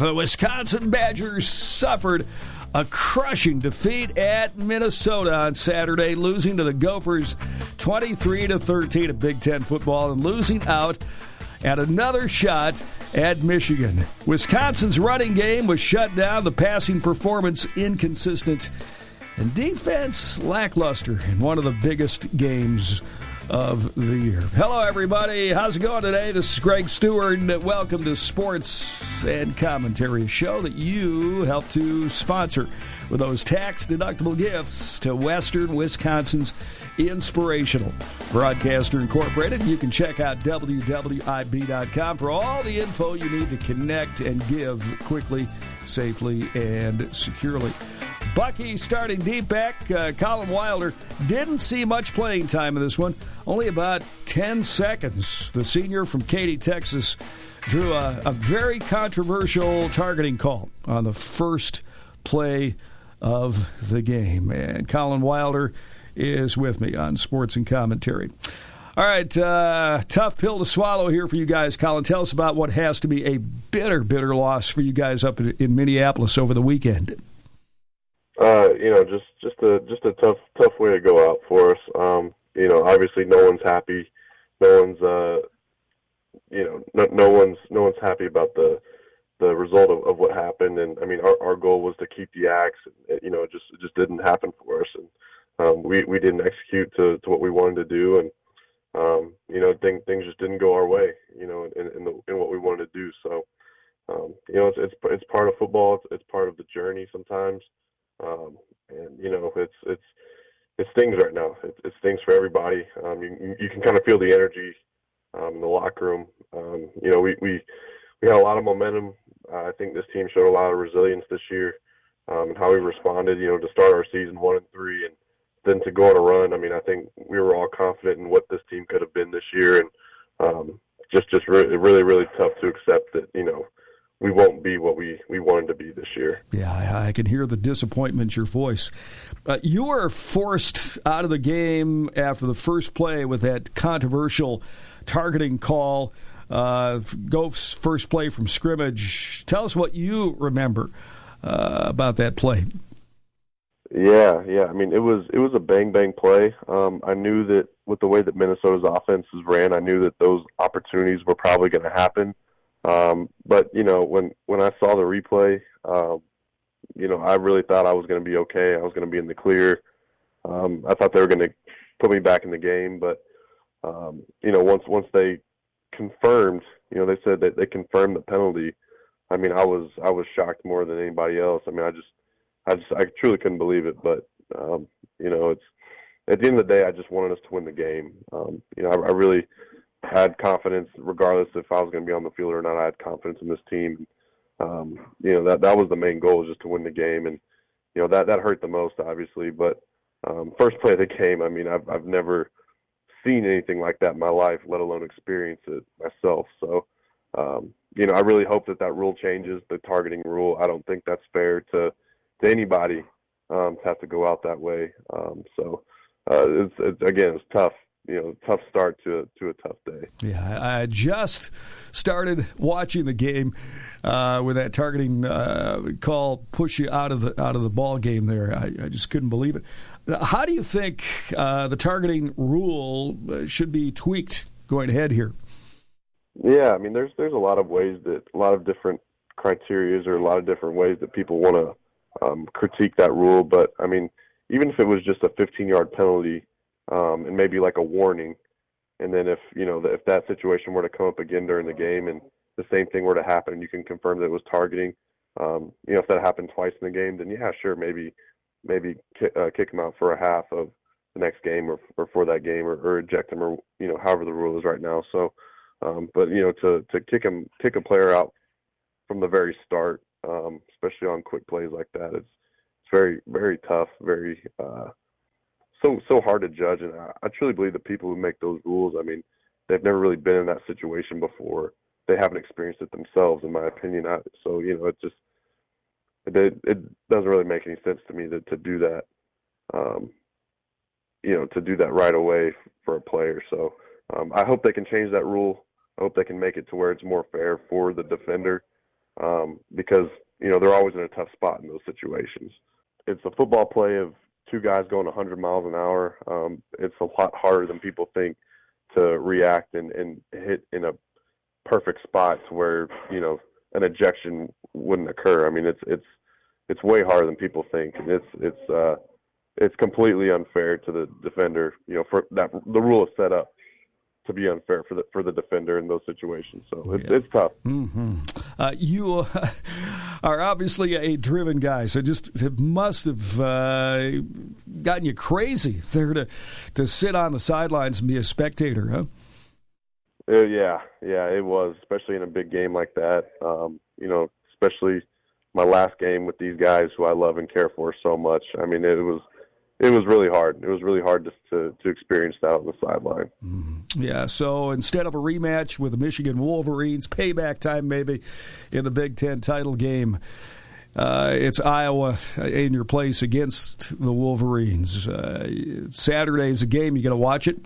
The Wisconsin Badgers suffered a crushing defeat at Minnesota on Saturday, losing to the Gophers 23-13 of Big Ten football and losing out at another shot at Michigan. Wisconsin's running game was shut down, the passing performance inconsistent, and defense lackluster in one of the biggest games of the year. Hello, everybody. How's it going today? This is Greg Stewart. Welcome to Sports and Commentary, a show that you help to sponsor with those tax-deductible gifts to Western Wisconsin's Inspirational Broadcaster Incorporated. You can check out WWIB.com for all the info you need to connect and give quickly, safely, and securely. Bucky starting deep back. Colin Wilder didn't see much playing time in this one. Only about 10 seconds. The senior from Katy, Texas, drew a very controversial targeting call on the first play of the game. And Colin Wilder is with me on Sports and Commentary. All right, tough pill to swallow here for you guys. Colin, tell us about what has to be a bitter, bitter loss for you guys up in Minneapolis over the weekend. Just a tough way to go out for us. Obviously no one's happy. No one's happy about the result of what happened. And I mean, our goal was to keep the Axe. It just didn't happen for us. And we didn't execute to what we wanted to do. And things just didn't go our way. In what we wanted to do. So it's part of football. It's part of the journey sometimes. It stings right now. It stings for everybody. You can kind of feel the energy in the locker room. We had a lot of momentum. I think this team showed a lot of resilience this year, and how we responded. To start our season 1-3, and then to go on a run. I mean, I think we were all confident in what this team could have been this year, and just really, really, really tough to accept that. We won't be what we wanted to be this year. Yeah, I can hear the disappointment in your voice. You were forced out of the game after the first play with that controversial targeting call. Goph's first play from scrimmage. Tell us what you remember about that play. Yeah. I mean, it was a bang play. I knew that with the way that Minnesota's offenses ran, I knew that those opportunities were probably going to happen. But when I saw the replay, I really thought I was going to be okay. I was going to be in the clear. I thought they were going to put me back in the game, but once they confirmed, they said that they confirmed the penalty. I mean, I was shocked more than anybody else. I mean, I truly couldn't believe it, but it's at the end of the day, I just wanted us to win the game. I really had confidence, regardless if I was going to be on the field or not. I had confidence in this team. That was the main goal, just to win the game, and that hurt the most, obviously. But first play of the game, I mean, I've never seen anything like that in my life, let alone experience it myself. So, I really hope that rule changes, the targeting rule. I don't think that's fair to anybody to have to go out that way. It's tough. Tough start to a tough day. Yeah, I just started watching the game with that targeting call push you out of the ball game there. I just couldn't believe it. How do you think the targeting rule should be tweaked going ahead here? Yeah, I mean, there's a lot of different criteria or a lot of different ways that people want to critique that rule. But I mean, even if it was just a 15-yard penalty. And maybe like a warning. And then if that situation were to come up again during the game and the same thing were to happen and you can confirm that it was targeting, if that happened twice in the game, then yeah, sure, maybe kick him out for a half of the next game or for that game or eject him or, however the rule is right now. So, but to kick a player out from the very start, especially on quick plays like that, it's very, very tough, very, so hard to judge, and I truly believe the people who make those rules, I mean, they've never really been in that situation before. They haven't experienced it themselves, in my opinion. It doesn't really make any sense to me to do that. To do that right away for a player. So I hope they can change that rule. I hope they can make it to where it's more fair for the defender. because, they're always in a tough spot in those situations. It's a football play of two guys going 100 miles an hour. It's a lot harder than people think to react and hit in a perfect spot to where, an ejection wouldn't occur. I mean, it's way harder than people think. And it's completely unfair to the defender, for that. The rule is set up to be unfair for the defender in those situations. So it's tough. Mm-hmm. You are obviously a driven guy, so it must have gotten you crazy there to sit on the sidelines and be a spectator, huh? Yeah, it was, especially in a big game like that. Especially my last game with these guys who I love and care for so much. I mean, it was really hard. It was really hard to experience that on the sideline. Yeah, so instead of a rematch with the Michigan Wolverines, payback time maybe in the Big Ten title game, it's Iowa in your place against the Wolverines. Saturday's a game. You going to watch it?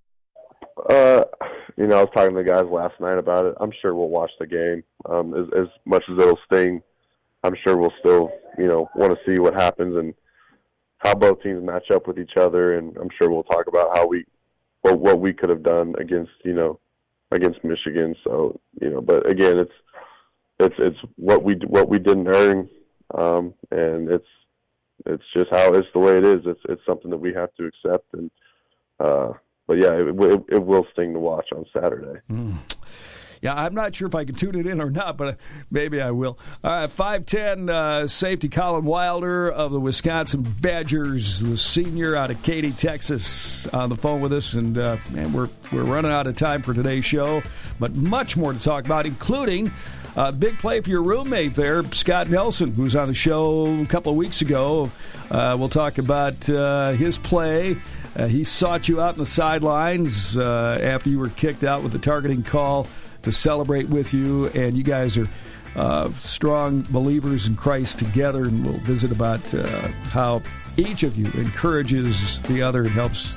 I was talking to the guys last night about it. I'm sure we'll watch the game. As much as it'll sting, I'm sure we'll still, want to see what happens and how both teams match up with each other, and I'm sure we'll talk about what we could have done against Michigan. So, but again, it's what we didn't earn, and it's just how it's the way it is. It's something that we have to accept, and but yeah, it will sting to watch on Saturday. Yeah, I'm not sure if I can tune it in or not, but maybe I will. All right, 5'10", safety Colin Wilder of the Wisconsin Badgers, the senior out of Katy, Texas, on the phone with us. And we're running out of time for today's show, but much more to talk about, including a big play for your roommate there, Scott Nelson, who was on the show a couple of weeks ago. We'll talk about his play. He sought you out in the sidelines after you were kicked out with the targeting call to celebrate with you, and you guys are strong believers in Christ together, and we'll visit about how each of you encourages the other and helps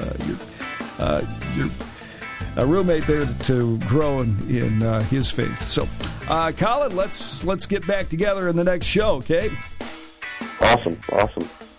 your roommate there to grow in his faith. So, Colin, let's get back together in the next show, okay? Awesome.